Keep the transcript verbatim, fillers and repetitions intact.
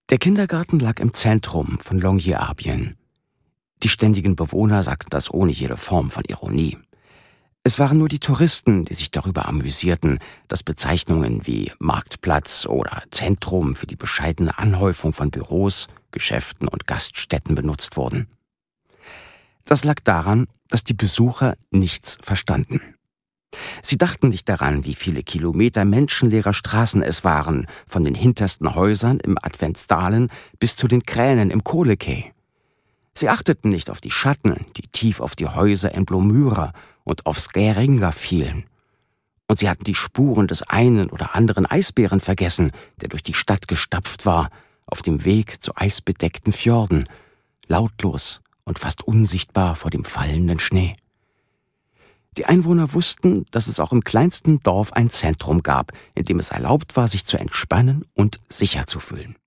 Der Kindergarten lag im Zentrum von Longyearbyen. Die ständigen Bewohner sagten das ohne jede Form von Ironie. Es waren nur die Touristen, die sich darüber amüsierten, dass Bezeichnungen wie Marktplatz oder Zentrum für die bescheidene Anhäufung von Büros, Geschäften und Gaststätten benutzt wurden. Das lag daran, dass die Besucher nichts verstanden. Sie dachten nicht daran, wie viele Kilometer menschenleerer Straßen es waren, von den hintersten Häusern im Adventsdalen bis zu den Kränen im Kohlekei. Sie achteten nicht auf die Schatten, die tief auf die Häuser in Blåmyra und auf Skæringa fielen. Und sie hatten die Spuren des einen oder anderen Eisbären vergessen, der durch die Stadt gestapft war, auf dem Weg zu eisbedeckten Fjorden, lautlos und fast unsichtbar vor dem fallenden Schnee. Die Einwohner wussten, dass es auch im kleinsten Dorf ein Zentrum gab, in dem es erlaubt war, sich zu entspannen und sicher zu fühlen.